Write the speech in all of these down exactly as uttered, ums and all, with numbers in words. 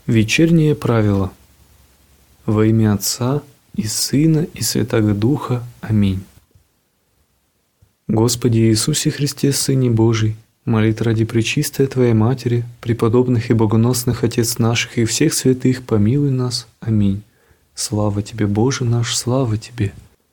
Вечернее правило. Во имя Отца и Сына и Святаго Духа. Аминь. Господи Иисусе Христе, Сыне Божий, молит ради Пречистой Твоей Матери, преподобных и богоносных Отец наших и всех святых, помилуй нас. Аминь. Слава Тебе, Боже наш, слава Тебе.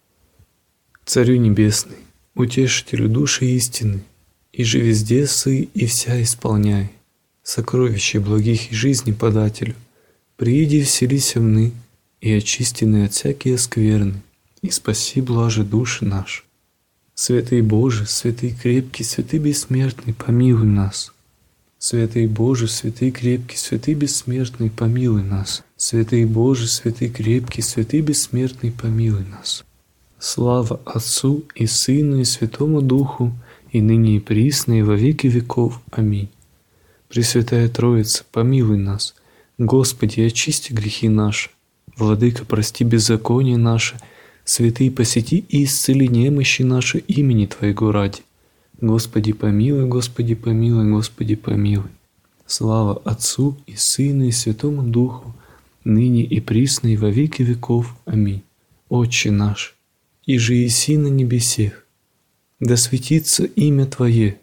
Царю Небесный, Утешителю души истины, и же везде сы и вся исполняй. Сокровище благих и жизни подателю, прииди и вселися вны, и очистены от всякие скверны, и спаси блаже души наши. Святый Боже, святый крепкий, святый бессмертный, помилуй нас. Святый Боже, святый крепкий, святый бессмертный, помилуй нас. Святый Боже, святый крепкий, святый бессмертный, помилуй нас. Слава Отцу и Сыну и Святому Духу, и ныне и присно, и во веки веков. Аминь. Пресвятая Троица, помилуй нас. Господи, очисти грехи наши. Владыка, прости беззаконие наше. Святый, посети и исцели немощи наши имени Твоего ради. Господи, помилуй, Господи, помилуй, Господи, помилуй. Слава Отцу и Сыну и Святому Духу, ныне и присно, и во веки веков. Аминь. Отче наш, иже еси на небесех, да светится имя Твое,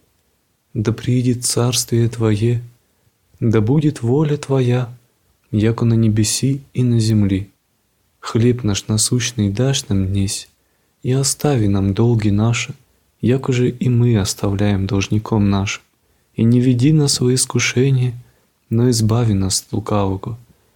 да приидет царствие Твое, да будет воля Твоя, яко на небеси и на земли. Хлеб наш насущный дашь нам днесь, и остави нам долги наши, яко же и мы оставляем должником нашим. И не веди нас во искушение, но избави нас от лукавого.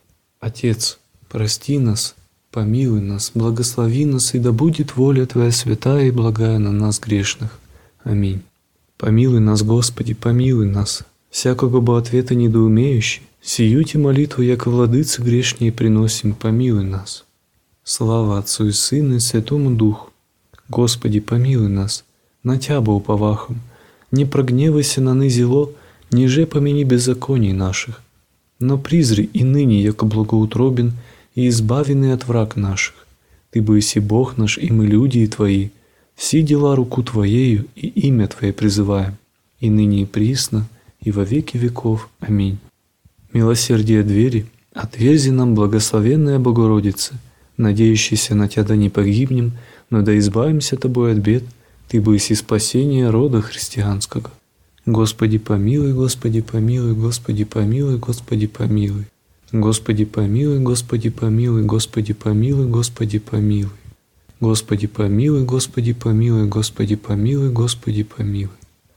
Отец, прости нас, помилуй нас, благослови нас, и да будет воля Твоя святая и благая на нас грешных. Аминь. Помилуй нас, Господи, помилуй нас, всякого бы ответа недоумеющий, сиюте молитву, яко владыцы грешнее приносим, помилуй нас. Слава Отцу и Сыну и Святому Духу. Господи, помилуй нас, на Тябо уповахом, не прогневайся на нызело, ниже помяни беззаконий наших, но призри и ныне, яко благоутробен, и избавенный от враг наших. Ты быси Бог наш, и мы люди и Твои, все дела руку Твоею и имя Твое призываем, и ныне и присно, и во веки веков. Аминь. Милосердие двери, отверзи нам, благословенная Богородица, надеющийся на Тебя да не погибнем, но да избавимся Тобой от бед, Ты быси спасение рода христианского. Господи помилуй, Господи помилуй, Господи помилуй, Господи помилуй. Господи помилуй, Господи помилуй, Господи помилуй, Господи помилуй. Господи помилуй, Господи помилуй, Господи помилуй, Господи помилуй.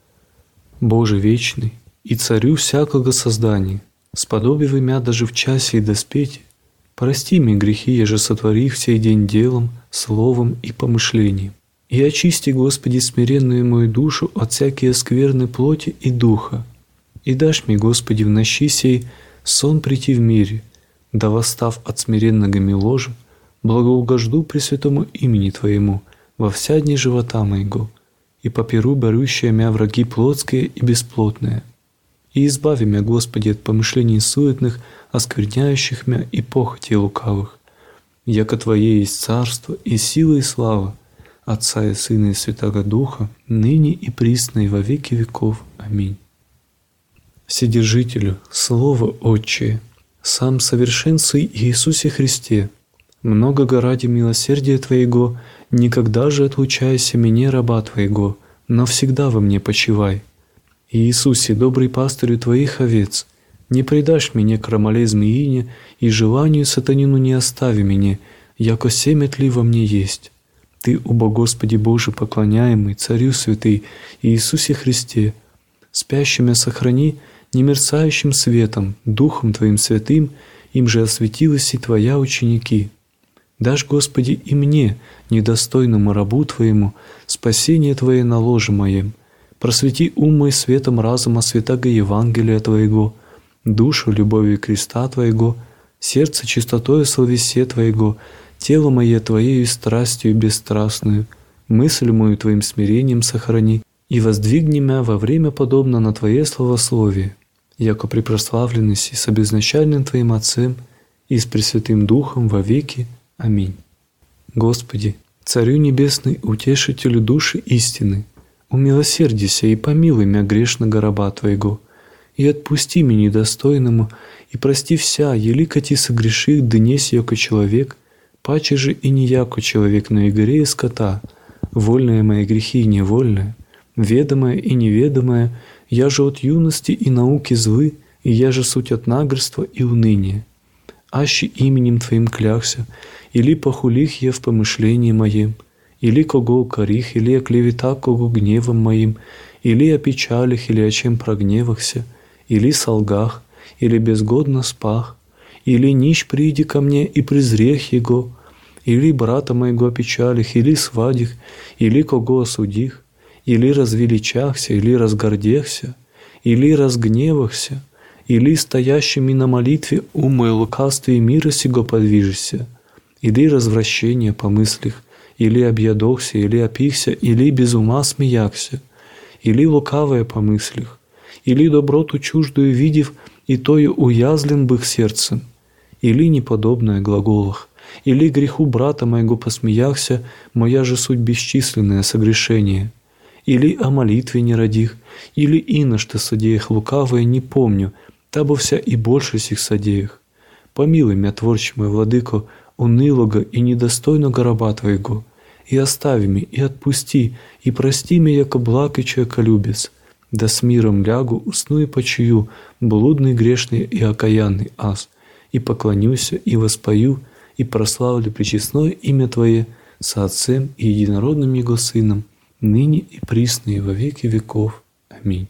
Боже вечный и Царю всякого создания, сподоби мя даже в часе и доспете, прости мне грехи, еже сотвори их сей день делом, словом и помышлением. И очисти, Господи, смиренную мою душу от всякие скверны плоти и духа. И дашь мне, Господи, в нощи сей сон прийти в мире, да восстав от смиренного ми ложа, благоугожду Пресвятому имени Твоему во вся дни живота моего, и попиру борющие мя враги плотские и бесплотные. И избави мя, Господи, от помышлений суетных, оскверняющих мя и похоти лукавых, яко Твое есть царство и сила и слава, Отца и Сына и Святаго Духа, ныне и присно и во веки веков. Аминь. Вседержителю, Слово Отчее, сам совершенствуй Иисусе Христе, многого ради милосердия Твоего, никогда же отлучайся мне, раба Твоего, но всегда во мне почивай. Иисусе, добрый пастырю Твоих овец, не предашь меня крамоле змеине, и желанию сатанину не остави меня, яко семя тли во мне есть. Ты, убо Господи Боже поклоняемый, Царю святый, Иисусе Христе, спящими сохрани немерцающим светом, Духом Твоим святым, им же осветилась и Твоя ученики. Дашь, Господи, и мне, недостойному рабу Твоему, спасение Твое на ложе моем. Просвети ум мой светом разума святаго Евангелия Твоего, душу любовью креста Твоего, сердце чистотою словесе Твоего, тело мое Твоею страстью бесстрастную, мысль мою Твоим смирением сохрани, и воздвигни мя во время подобно на Твое словословие, яко при прославленности с обезначальным Твоим Отцем и с Пресвятым Духом во веки. Аминь. Господи, Царю Небесный, Утешителю души истины, умилосердися и помилуй мя грешного раба Твоего, и отпусти меня недостойному, и прости вся, ели коти согреших, днесь яко человек, паче же и не яко человек, но и горе и скота, вольные мои грехи и невольные, ведомое и неведомое, я же от юности и науки злы, и я же суть от нагрства и уныния. Аще именем Твоим клякся, или похулих я в помышлении моем, или кого укорих, или оклевета кого гневом моим, или о печалях, или о чем прогневахся, или солгах, или безгодно спах, или нищ приди ко мне и презрех его, или брата моего печалях, или свадих, или кого осудих, или развеличахся, или разгордехся, или разгневахся, или стоящими на молитве ума и лукавстве и мира сего подвижешься, или развращение по мыслях, или объядохся, или опихся, или без ума смеяхся, или лукавое по мыслях, или доброту чуждую видев, и тою уязлен бых сердцем, или неподобное глаголах, или греху брата моего посмеяхся, моя же суть бесчисленное согрешение, или о молитве не родих, или ино что содеях лукавое не помню, табо вся и больше сих содеях. Помилуй мя, творче мой, владыко, унылого и недостойного раба Твоего, и остави меня, и отпусти, и прости меня, яко благ и человеколюбец, да с миром лягу, усну и почую, блудный, грешный и окаянный аз, и поклонюся, и воспою, и прославлю пречестное имя Твое со Отцем и единородным Его Сыном, ныне и присно и во веки веков. Аминь.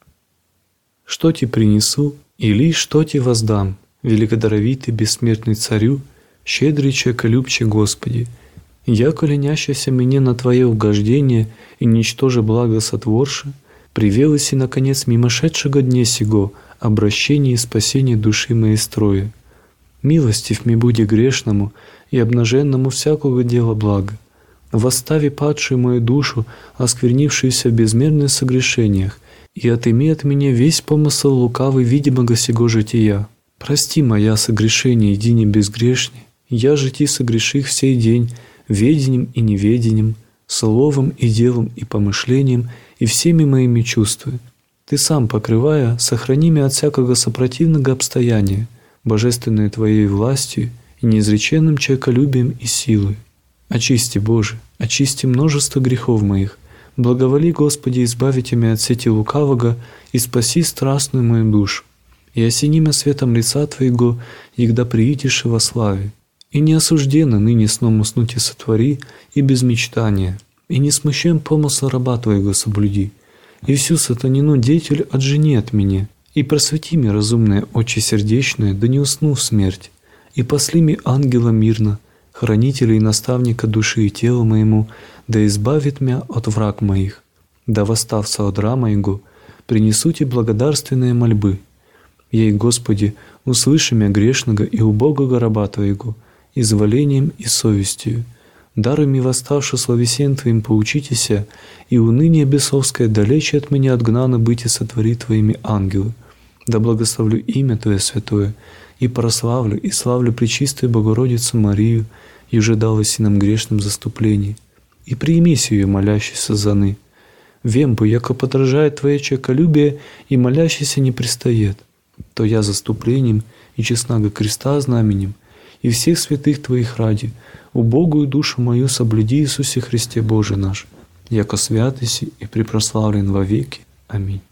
Что Ти принесу, или что Ти воздам, великодаровитый бессмертный Царю, щедрый человеколюбче Господи, яко ленящийся мне на Твое угождение и ничтоже благо сотворши, привелось и, наконец, мимошедшего дне сего обращение и спасение души моей строя. Милостив ми буди грешному и обнаженному всякого дела блага. Восстави падшую мою душу, осквернившуюся в безмерных согрешениях, и отыми от меня весь помысл лукавый видимого сего жития. Прости моя согрешение, иди не безгрешней, я жити согреших всей день, ведением и неведением, словом и делом и помышлением, и всеми моими чувствами. Ты сам, покрывая, сохрани меня от всякого сопротивного обстояния, божественной Твоей властью и неизреченным человеколюбием и силой. Очисти, Боже, очисти множество грехов моих, благоволи, Господи, избавите меня от сети лукавого и спаси страстную мою душу, и осени меня светом лица Твоего, егда приидешь во славе. И не осужденно ныне сном уснуть и сотвори, и без мечтания, и не смущен помысл раба Твоего соблюди, и всю сатанину деятель отжени от меня, и просвети мне разумное очи сердечное, да не усну в смерть, и посли мне ангела мирно, хранителя и наставника души и тела моему, да избавит меня от враг моих, да восстався от рама моего, принесу Ти благодарственные мольбы. Ей, Господи, услыши меня грешного и убогого раба Твоего, изволением и совестью. Даруй ми восставши словесен Твоим поучитеся, и уныние бесовское далече от меня отгнано быть и сотвори Твоими ангелы. Да благословлю имя Твое святое, и прославлю и славлю Пречистую Богородицу Марию, еже далась и нам грешным заступлений, и приими сию молящийся заны. Вем бы, яко подражает Твое человеколюбие, и молящийся не пристает, то я заступлением и честного креста знаменем, и всех святых Твоих ради, убогую душу мою соблюди, Иисусе Христе Боже наш, яко святыси и препрославлен во веки. Аминь.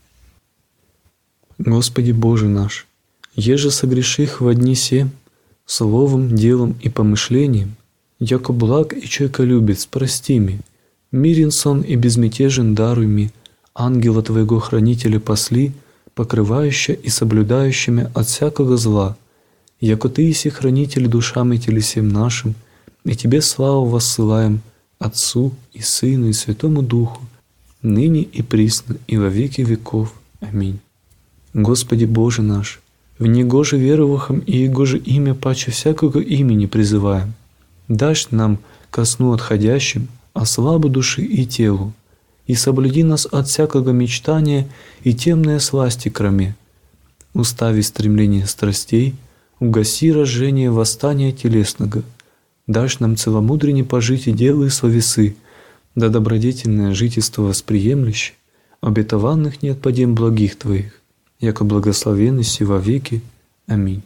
Господи Боже наш, еже согреших во дни се, словом, делом и помышлением, яко благ и человеколюбец, прости ми, мирен сон и безмятежен даруй ми, ангела Твоего хранителя посли, покрывающая и соблюдающими от всякого зла, яко Ты иси хранитель душам и телесем нашим, и Тебе славу воссылаем, Отцу и Сыну и Святому Духу, ныне и присно и во веки веков. Аминь. Господи Боже наш, в Него же веровахом и Его же имя паче всякого имени призываем. Дашь нам ко сну отходящим, а славу души и телу, и соблюди нас от всякого мечтания и темной сласти кроме. Устави стремление страстей, угаси разжение восстания телесного. Дашь нам целомудренне пожить и делай словесы, да добродетельное жительство восприемлюще, обетованных не отпадем благих Твоих. яко благословенный си во веки. Аминь.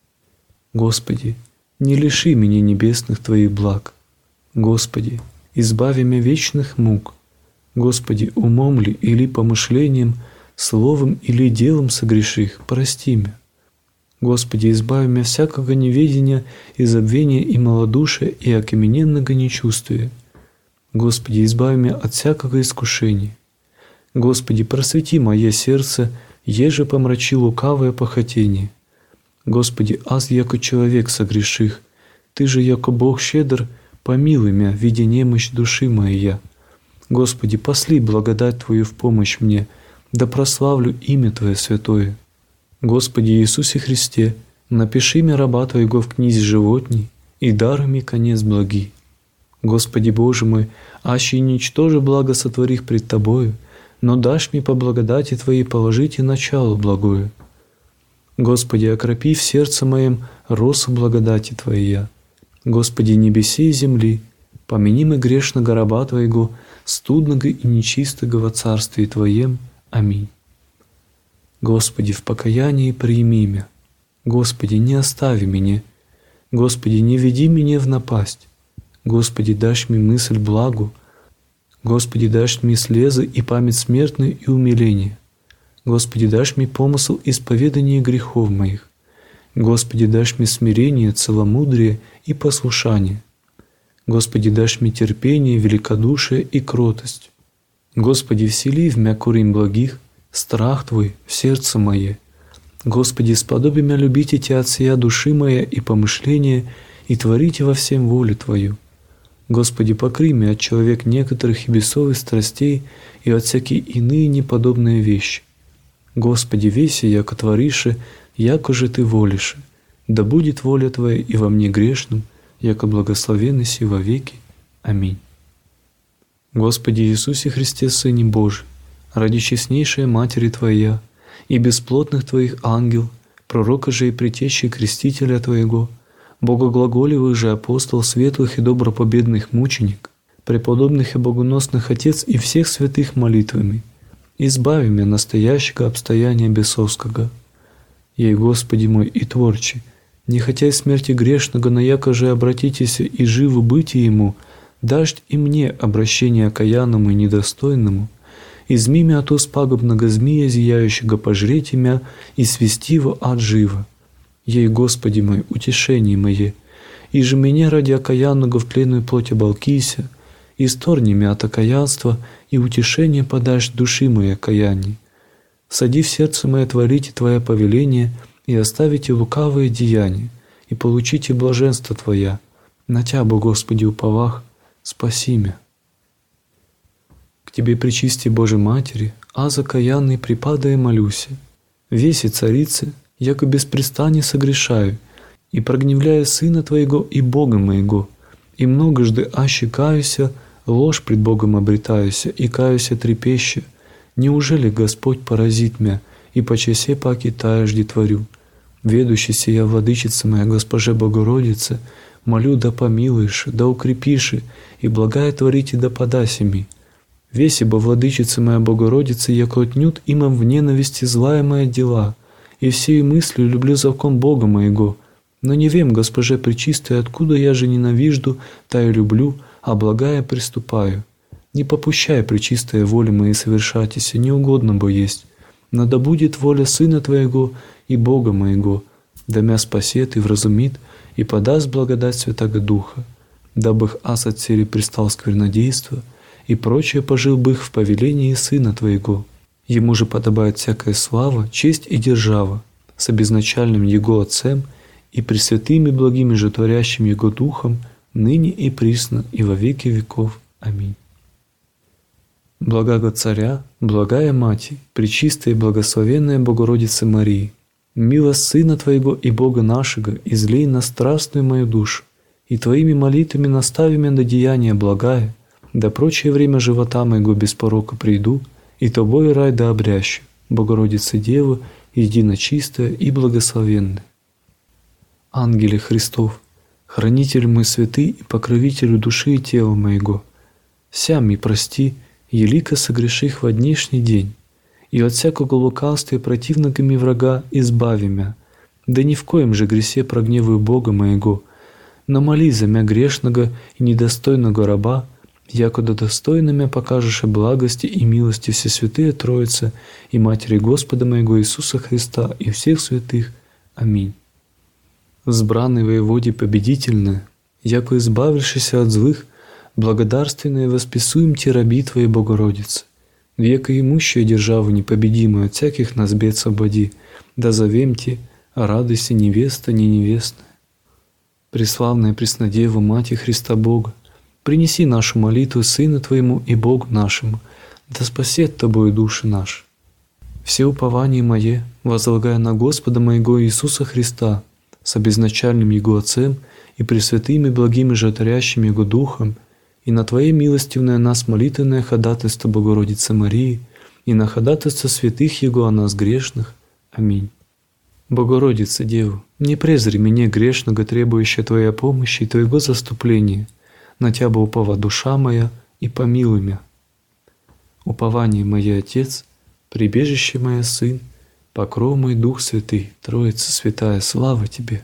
Господи, не лиши меня небесных Твоих благ. Господи, избави меня вечных мук. Господи, умом ли или помышлением, словом или делом согреших, прости меня. Господи, избави меня всякого неведения и забвения и малодушия и окамененного нечувствия. Господи, избави меня от всякого искушения. Господи, просвети мое сердце, еже помрачи лукавое похотение. Господи, аз яко человек согреших, Ты же, яко Бог щедр, помилуй меня, видя немощь души моей. Господи, посли благодать Твою в помощь мне, да прославлю имя Твое святое. Господи Иисусе Христе, напиши мне раба Твоего в книзе животней, и даруй мне конец благий. Господи Боже мой, аще ничтоже благо сотворих пред Тобою, но дашь мне по благодати Твоей положите начало благое. Господи, окропи в сердце моем росу благодати Твоей. Господи, небеси и земли, помяни мы грешного раба Твоего, студного и нечистого во Царстве Твоем. Аминь. Господи, в покаянии прими меня. Господи, не остави меня. Господи, не веди меня в напасть. Господи, дашь мне мысль благу. Господи, дашь мне слезы и память смертную и умиление. Господи, дашь мне помысл исповедания грехов моих. Господи, дашь мне смирение, целомудрие и послушание. Господи, дашь мне терпение, великодушие и кротость. Господи, всели в мя курим благих, страх Твой в сердце мое. Господи, сподоби мя любите Тя от сия души моя и помышления, и творите во всем волю Твою. Господи, покрый меня от человек некоторых и бесовых страстей и от всякие иные неподобные вещи. Господи, веси, яко творише, яко же Ты волише, да будет воля Твоя и во мне грешным, яко благословенный си во веки. Аминь. Господи Иисусе Христе, Сыне Божий, ради честнейшей Матери Твоя и бесплотных Твоих ангел, пророка же и притечи крестителя Твоего, богоглаголевых же апостол, светлых и добропобедных мученик, преподобных и богоносных Отец и всех святых молитвами, избави меня настоящего обстояния бесовского. Ей, Господи мой, и Творче, не хотя и смерти грешного, но яко же обратитесь и живу бытие Ему, дашь и мне обращение окаянному и недостойному, изми мя от уст пагубного змея, зияющего пожреть имя, и свести его ад живо. Ей, Господи мой, утешение мое, и же меня ради окаянного в тленную плоть оболкися, исторни мя от окаянства, и утешение подашь души моей окаянней. Сади в сердце мое творите Твое повеление, и оставите лукавые деяния, и получите блаженство Твоя. На Тя, Бо Господи, уповах, спаси мя. К Тебе, пречисти Божией Матери, аз окаянный припадая молюся, веси царицы, яко беспрестанно согрешаю, и прогневляя Сына Твоего и Бога моего, и многожды аще каюся, ложь пред Богом обретаюся, и каюся трепеща, неужели Господь поразит мя, и по часе паки таежди творю? Ведущий сия владычица моя, Госпоже Богородице, молю, да помилуешь, да укрепишь, и благая творите да подаси ми. Веси бо владычица моя Богородица, яко отнюдь имам в ненависти злая моя дела, и всею мыслью люблю закон Бога моего, но не вем, Госпоже пречистой, откуда я же ненавижду, та и люблю, а благая приступаю. Не попущай, пречистая воля моей совершатися, неугодно бо есть, но да будет воля Сына Твоего и Бога моего, да мя спасет и вразумит, и подаст благодать Святаго Духа, дабы аз от сели пристал сквернодейство, и прочее пожил бы их в повелении Сына Твоего. Ему же подобает всякая слава, честь и держава, с обезначальным Его Отцем и пресвятыми благими же творящим Его Духом, ныне и присно, и во веки веков. Аминь. Благаго Царя, благая Мати, пречистая и благословенная Богородица Марии, милость Сына Твоего и Бога нашего, излей на страстную мою душу, и Твоими молитвами настави меня на деяния благая, да прочее время живота моего без порока приду, и Тобой рай да обрящу, Богородица Дева, едино чистая и благословенная. Ангеле Христов, хранитель мой святый и покровителю души и тела моего, сям и прости, елико согреших во днешний день, и от всякого лукавства и противногами врага избави мя. Да ни в коем же гресе прогневаю Бога моего, но моли за мя грешного и недостойного раба, якуда достойно мя покажешь благости и милости Всесвятые Троицы и Матери Господа моего Иисуса Христа и всех святых. Аминь. Взбранный воеводе победительное, яко избавившийся от злых, благодарственное восписуем те раби Твоей Богородицы. Века имущая державу непобедимую от всяких нас бед освободи, да завемте, радуйся невеста не невестная. Преславная Преснодева, Мать Христа Бога, принеси нашу молитву Сыну Твоему и Богу нашему, да спасет Тобою души наши. Все упование мое возлагая на Господа моего Иисуса Христа, с обезначальным Его Отцем и пресвятым и благим и животворящим Его Духом, и на Твое милостивное нас молитвенное ходатайство Богородицы Марии, и на ходатайство святых Его о нас грешных. Аминь. Богородица, Деву, не презри меня грешного, требующего Твоей помощи и Твоего заступления, на Тебя упова душа моя, и помилуй мя. Упование мое Отец, прибежище мое Сын, покров мой Дух Святый, Троица Святая, слава Тебе.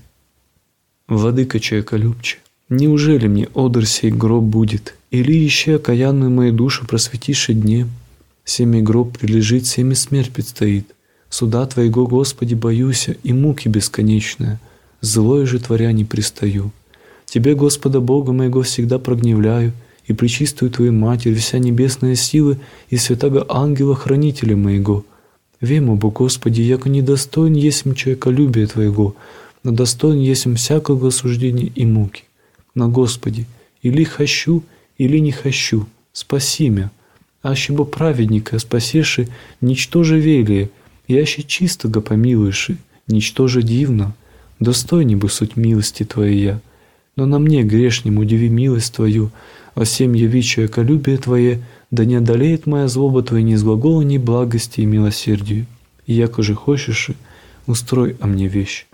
Владыка человеколюбче, неужели мне одр сей гроб будет, или еще окаянную мою душу просветишь днем? Семи гроб прилежит, семи смерть предстоит. Суда Твоего, Господи, боюся, и муки бесконечная, злое же творя не пристаю. Тебе, Господа Бога моего, всегда прогневляю, и пречистую Твою Матерь, вся небесная сила и святого ангела-хранителя моего. Вему, Бо Господи, яко недостоин есмь человеколюбия Твоего, но достоин есмь всякого осуждения и муки. Но, Господи, или хочу, или не хочу, спаси мя, аще бо праведника спасеши, ничто же велие, и аще чистого помилуеши, ничто же дивно, достойней бы суть милости Твоей, но на мне грешнем удиви милость Твою, о всем яви человеколюбие Твое, да не одолеет моя злоба Твоя ни с глагола, ни благости и милосердию, и яко же хочешь, устрой о мне вещь.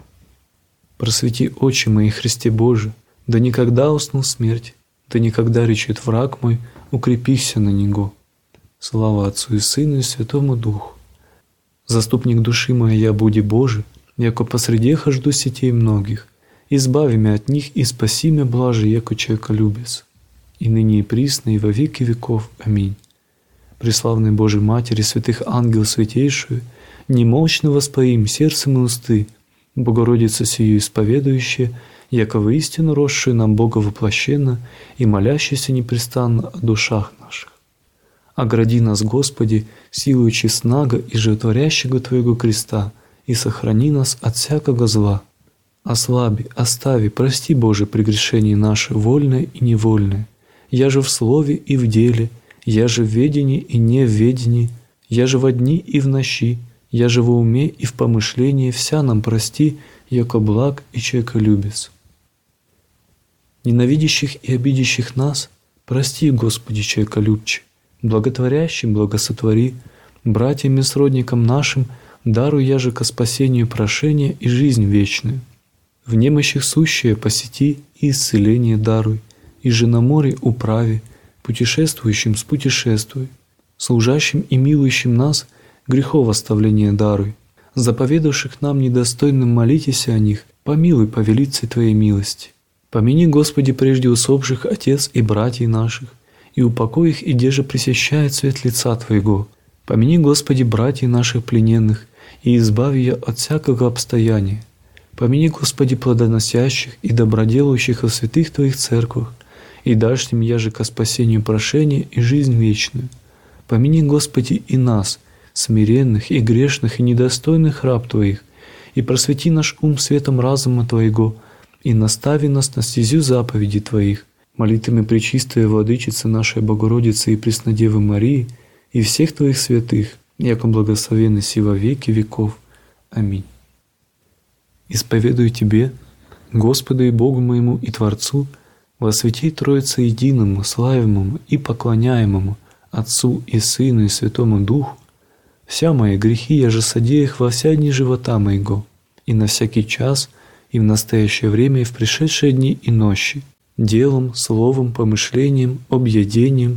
Просвети очи мои, Христе Божий, да никогда уснул смерть, да никогда речет враг мой, укрепися на него. Слава Отцу и Сыну и Святому Духу. Заступник души моей я буди Божий, яко посреди хожду сетей многих, избави мя от них и спаси мя блаже, яко человеколюбец, и ныне и присно, и во веки веков. Аминь. Преславной Божией Матери, святых ангел святейшую, немощно воспоим сердцем и усты, Богородица сию исповедующая, яко воистину росшую нам Бога воплощенно и молящийся непрестанно о душах наших. Огради нас, Господи, силою честного и животворящего Твоего креста, и сохрани нас от всякого зла. Ослаби, остави, прости, Боже, прегрешения наши, вольное и невольное. Я же в слове и в деле, я же в ведении и не в ведении, я же во дни и в ночи, я же во уме и в помышлении, вся нам прости, яко благ и человеколюбец. Ненавидящих и обидящих нас, прости, Господи, человеколюбче, благотворящим благосотвори, братьям и сродникам нашим даруй я же ко спасению прошения и жизнь вечную. В немощах сущее посети и исцеление даруй, и же на море управи, путешествующим спутешествуй, служащим и милующим нас грехов оставления даруй, заповедавших нам недостойным молитесь о них, помилуй по велице Твоей милости. Помяни, Господи, прежде усопших отец и братьев наших, и упокой их, и деже пресещает свет лица Твоего. Помяни, Господи, братьев наших плененных, и избави я от всякого обстояния. Помяни, Господи, плодоносящих и доброделающих во святых Твоих церквах, и дашь им я же ко спасению прошения и жизнь вечную. Помяни, Господи, и нас, смиренных и грешных и недостойных раб Твоих, и просвети наш ум светом разума Твоего, и настави нас на стезю заповеди Твоих, молитвами пречистая Владычица нашей Богородицы и Преснодевы Марии, и всех Твоих святых, яко благословенны си во веки веков. Аминь. Исповедую Тебе, Господу и Богу моему и Творцу, во святей Троице единому, славимому и поклоняемому Отцу и Сыну и Святому Духу, вся мои грехи я же содеях во вся дни живота моего, и на всякий час, и в настоящее время, и в пришедшие дни и ночи, делом, словом, помышлением, объедением,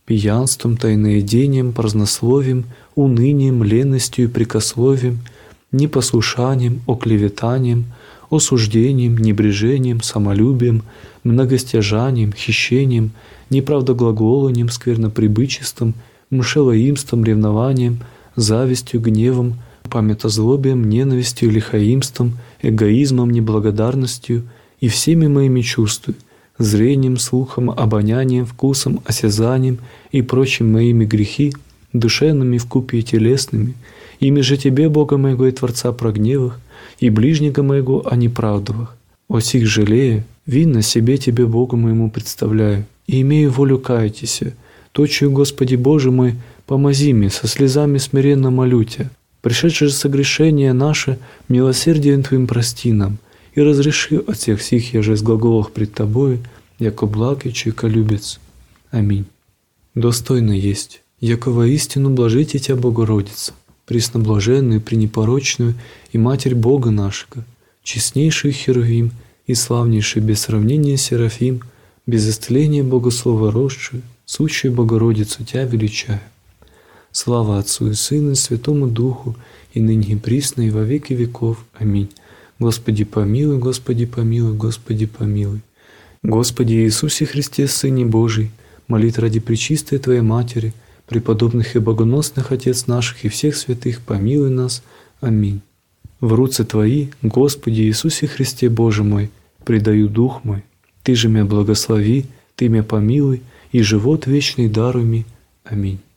пьянством, тайноедением, празднословием, унынием, ленностью и прекословием, непослушанием, оклеветанием, осуждением, небрежением, самолюбием, многостяжанием, хищением, неправдоглаголанием, сквернопребычеством, мшелоимством, ревнованием, завистью, гневом, памятозлобием, ненавистью, лихоимством, эгоизмом, неблагодарностью и всеми моими чувствами, зрением, слухом, обонянием, вкусом, осязанием и прочим моими грехи, душевными вкупе и телесными, ими же Тебе, Бога моего и Творца прогневых, и ближнего моего о неправдовых. О сих жалея, винно себе Тебе, Богу моему, представляю, и имею волю каятися, точию, Господи Боже мой, помози мне, со слезами смиренно молю Тебя, пришедшее же согрешение наше, милосердием Твоим прости нам, и разреши от всех сих я же с глаголах пред Тобою, яко благ и чеколюбец. Аминь. Достойно есть, яко воистину блажите Тебя, Богородица, пресноблаженную, пренепорочную и Матерь Бога нашего, честнейший Херувим и славнейший без сравнения Серафим, без истления Богослова росшую, сущую Богородицу Тебя величаю. Слава Отцу и Сыну и Святому Духу, и ныне и присно, и во веки веков. Аминь. Господи помилуй, Господи помилуй, Господи помилуй. Господи Иисусе Христе, Сыне Божий, молит ради пречистой Твоей Матери, преподобных и богоносных Отец наших и всех святых, помилуй нас. Аминь. В руцы Твои, Господи Иисусе Христе, Боже мой, предаю дух мой. Ты же меня благослови, Ты меня помилуй, и живот вечный даруй мне. Аминь.